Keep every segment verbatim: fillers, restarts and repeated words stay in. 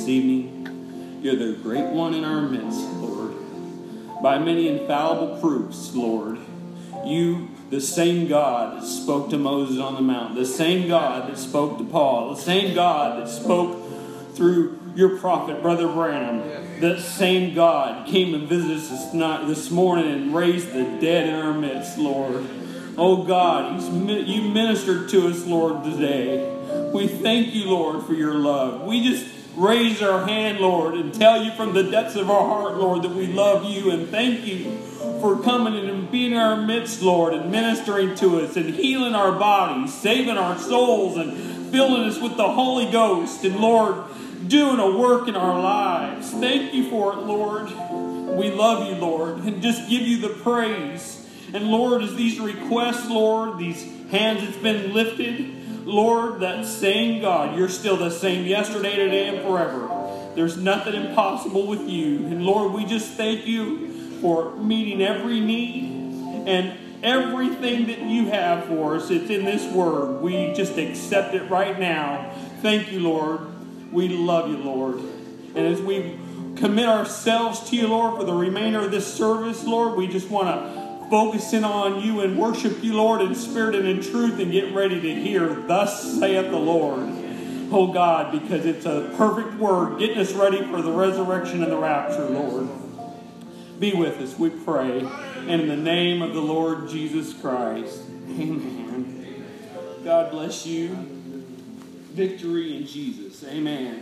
this evening. You're the great one in our midst, Lord. By many infallible proofs, Lord, you, the same God that spoke to Moses on the mount, the same God that spoke to Paul, the same God that spoke through your prophet, Brother Branham, that same God came and visited us this, night, this morning and raised the dead in our midst, Lord. Oh God, you ministered to us, Lord, today. We thank you, Lord, for your love. We just raise our hand, Lord, and tell you from the depths of our heart, Lord, that we love you and thank you for coming in and being in our midst, Lord, and ministering to us and healing our bodies, saving our souls and filling us with the Holy Ghost and, Lord, doing a work in our lives. Thank you for it, Lord. We love you, Lord, and just give you the praise. And, Lord, as these requests, Lord, these hands that's been lifted, Lord, that same God, you're still the same yesterday, today, and forever. There's nothing impossible with you. And, Lord, we just thank you for meeting every need and everything that you have for us. It's in this word. We just accept it right now. Thank you, Lord. We love you, Lord. And as we commit ourselves to you, Lord, for the remainder of this service, Lord, we just want to focus in on you and worship you, Lord, in spirit and in truth, and get ready to hear, thus saith the Lord. Oh God, because it's a perfect word, getting us ready for the resurrection and the rapture, Lord. Be with us, we pray. And in the name of the Lord Jesus Christ. Amen. God bless you. Victory in Jesus. Amen.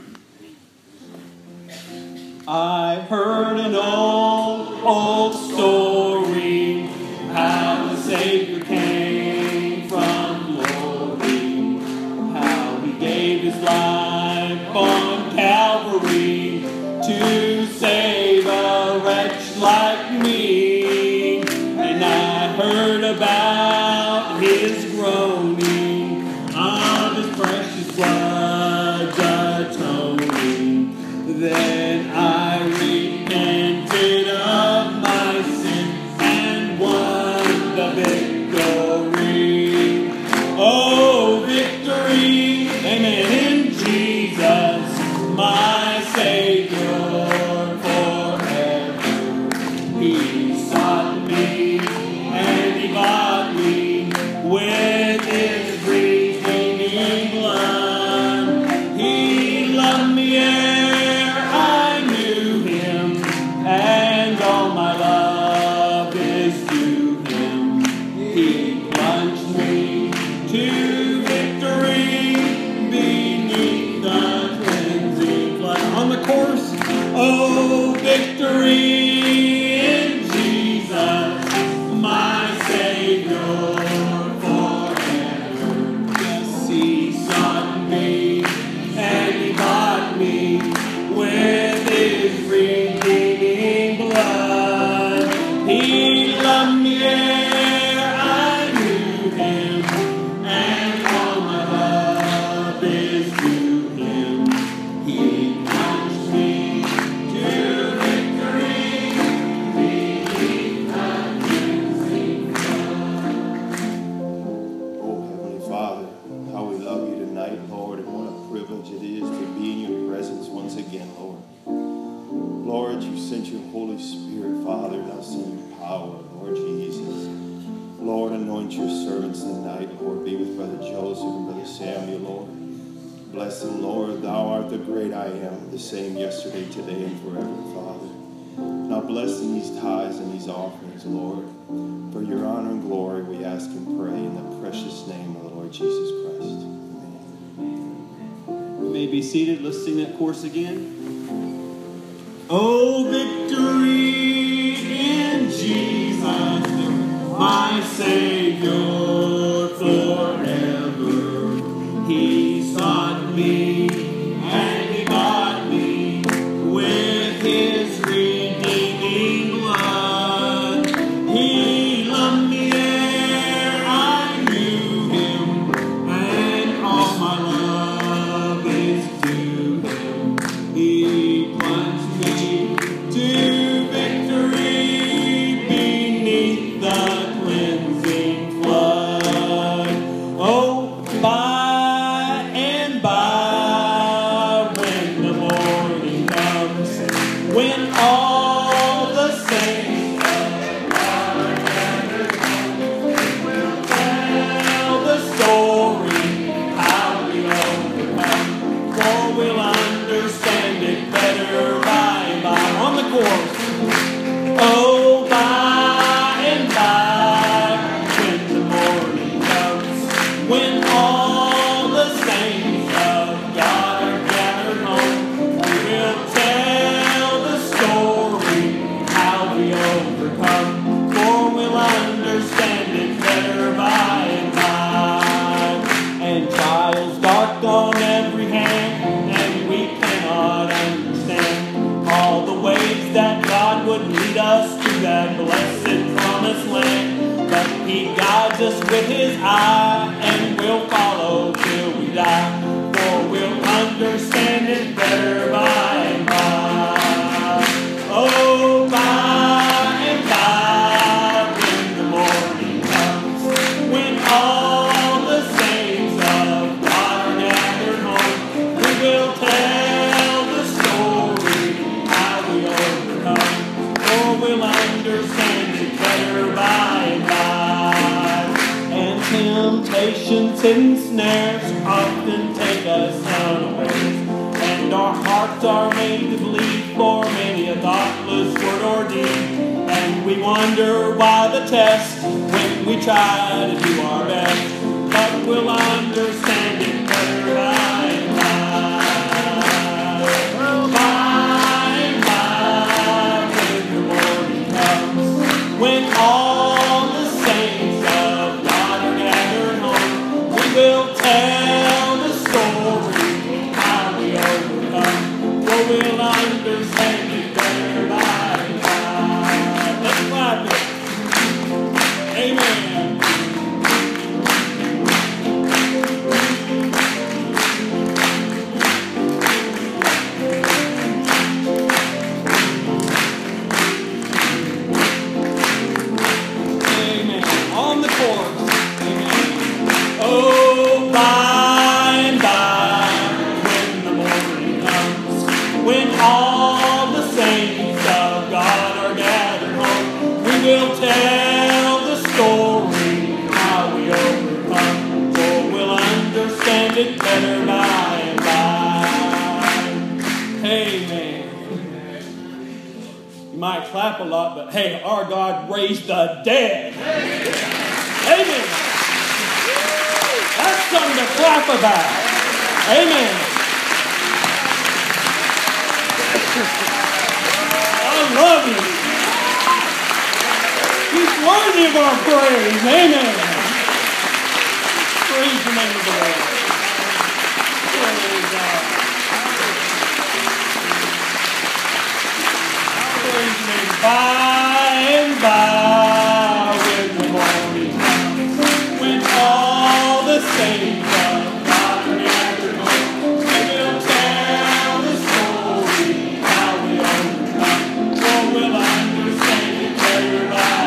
I've heard an old, old story, how the Savior came from glory, how he gave his life on Calvary to save a wretch like me. And I heard about his groaning, of his precious blood's atoning. Then I repented of my sin and won the victory. Oh, victory, amen, in Jesus, my Savior forever. He sought me and he bought me with his redeeming blood. He loved me ere I knew him, and all my love is to him. He plunged me to victory beneath the cleansing flood. On the course, oh, victory in Jesus, my Savior forever. Yes, he sought me and he bought me with his redeeming blood. He loved me ere I knew him, and all my love is to him. He plunged me to victory beneath the cleansing flood. Oh, Heavenly Father, how we love you tonight, Lord, and what a privilege it is to be in your presence once again, Lord. Lord, you sent your Holy Spirit, Father, thou send your power, Lord Jesus. Lord, anoint your servants tonight, Lord. Be with Brother Joseph and Brother Samuel, Lord. Bless them, Lord. Thou art the great I am, the same yesterday, today, and forever, Father. Now bless in these tithes and these offerings, Lord. For your honor and glory, we ask and pray in the precious name of the Lord Jesus Christ. Amen. You may be seated. Let's sing that chorus again. Oh, victory in Jesus, my Savior forever. He sought me and he bought me with his redeeming blood. He loved me ere I knew him, and all my love is to him. He plunged me to victory beneath the cleansing flood. When all the saints of God are gathered home, we will tell the story how we overcome, for we'll understand it better by and by. And trials dark on every hand, and we cannot understand all the ways that God would lead us to that blessed promised land. But He guides us with His eye, and we'll follow till we die, for we'll understand it better by and by. Oh, by and by, when the morning comes, when all the saints of God are gathered home, we will tell the story how we overcome, for we'll understand it better by and by. And temptations and snares often take us unawares, and our hearts are made to bleed for many a thoughtless word or deed. And we wonder why the test when we try to do our best, but we'll understand it better by and by. By and by, when the morning comes, when all the saints of God are gathered home, we will tell the story how we overcome, for we'll understand it better by and by. Let's clap it. Amen. Amen. On the chorus. Amen. Oh, by and by, when the morning comes, when all the saints of God are gathered home, we will tell the story how we overcome, for we'll understand it better by and by. Amen. You might clap a lot, but hey, our God raised the dead. Amen. That's something to clap about. Amen. I love you. He's worthy of our praise. Amen. Praise the name of the Lord. Praise God. Praise the name. By and by, when the morning comes, when all the saints of God are gathered home, we will tell the story how we overcome, for we'll understand it better by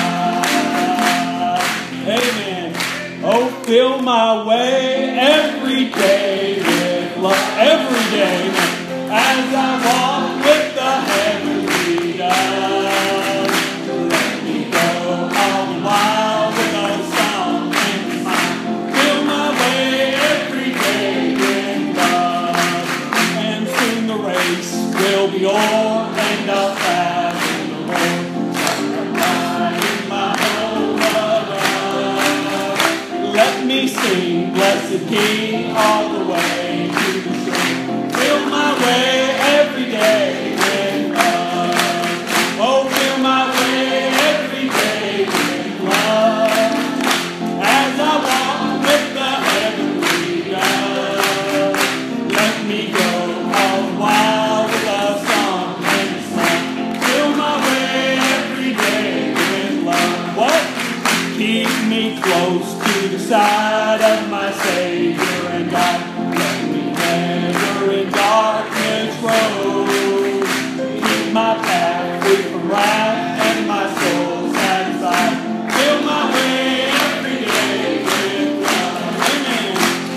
and by. Amen. Oh, fill my way every day with love, every day, as I walk with the heavenly dove. Let me go all the while with a song in mind. Fill my way every day with love, and soon the race will be o'er, and I'll travel the road. In my home above. Let me sing, blessed King, all the way to the shore. Fill my way every day with love. Oh, fill my way every day with love, as I walk with the heavenly dove. Let me go all the while with a song and a song. Fill my way every day with love. What? Keep me close to the side of my Savior and God. Let me never in darkness roam. Keep my path free from wrath and my soul satisfied. Fill my way every day with love. Amen.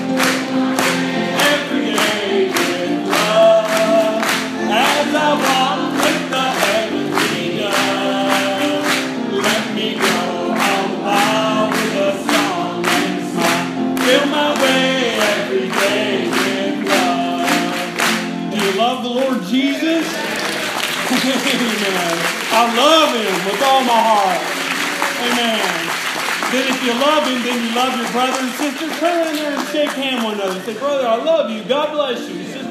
Every day with love, as I walk with the heavenly dove. Let me go all the while with a song and a smile. Fill my way every day with love. Do you love the Lord Jesus? Amen. I love Him with all my heart. Amen. Then if you love him, then you love your brother and sister. Turn around there and shake hand one another. Say, brother, I love you. God bless you. Sister.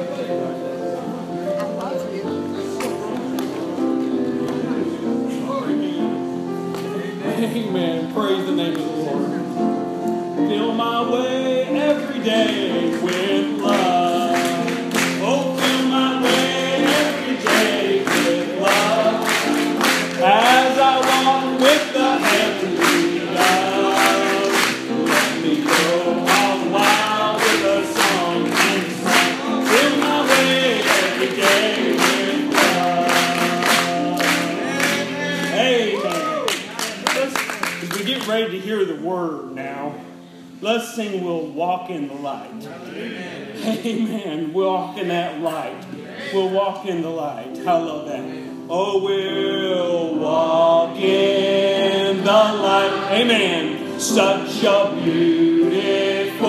Amen. Praise the name of the Lord. Fill my way every day with love. Oh, fill my way every day with love. As I walk with the heavenly love, let me go all the while with a song and song. Fill my way every day with love. Amen. Let's, as we get ready to hear the word now, let's sing We'll Walk in the Light. Amen. Amen. We'll walk in that light. We'll walk in the light. I love that. Oh, we'll walk in the light. Amen. Such a beautiful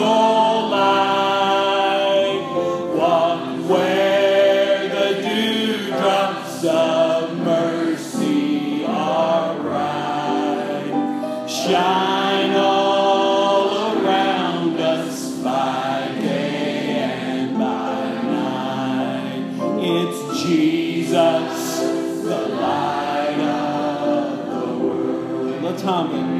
light. Walk where the dewdrops of mercy are bright. Shine all around us by day and by night. It's Jesus, the light of the world. Let's hum it.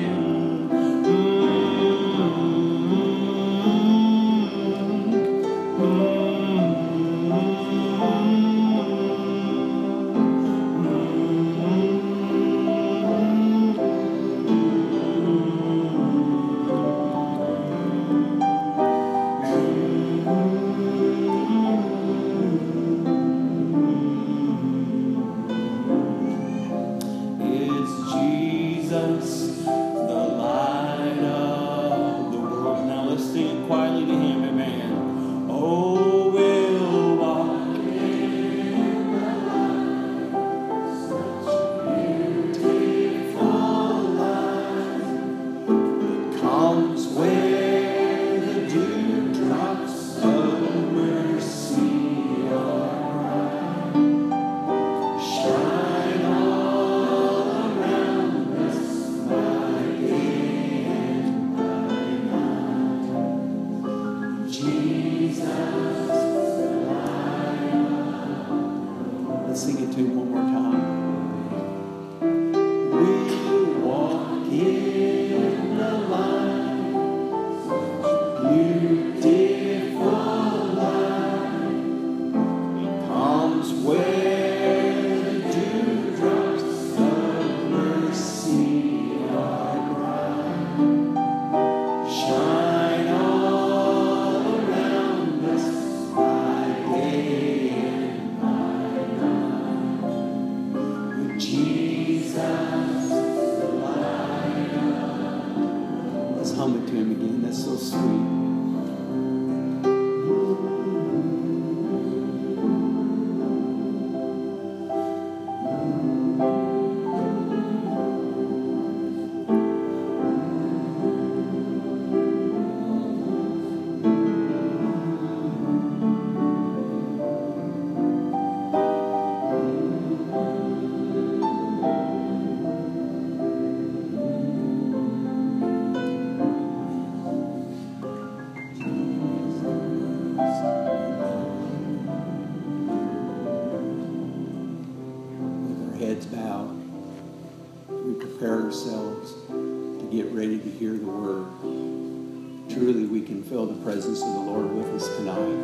Feel the presence of the Lord with us tonight.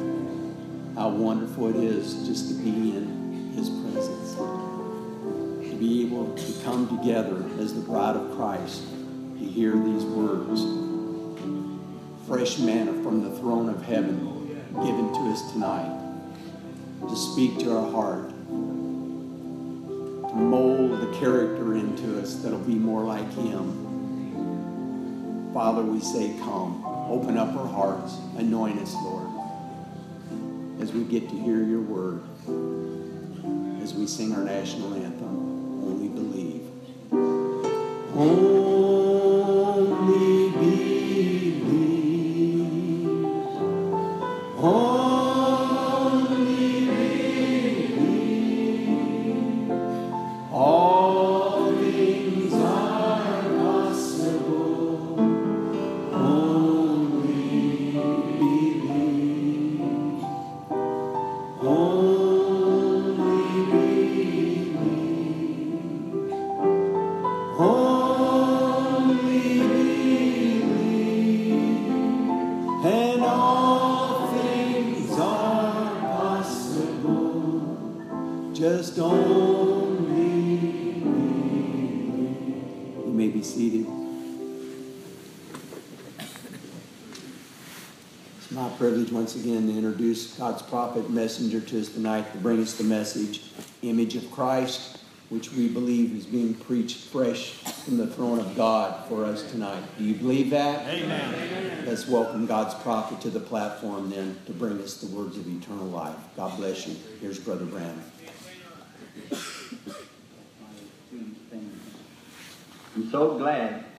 How wonderful it is just to be in His presence. To be able to come together as the bride of Christ to hear these words. Fresh manna from the throne of heaven given to us tonight. To speak to our heart. To mold the character into us that'll be more like Him. Father, we say, come. Open up our hearts. Anoint us, Lord, as we get to hear your word, as we sing our national anthem, Only Believe. Only believe. Only believe. All things are possible. and all things are possible. Just only believe. You may be seated. It's my privilege once again to introduce God's prophet messenger to us tonight to bring us the message, Image of Christ, which we believe is being preached fresh from the throne of God for us tonight. Do you believe that? Amen. Let's welcome God's prophet to the platform then to bring us the words of eternal life. God bless you. Here's Brother Branham. I'm so glad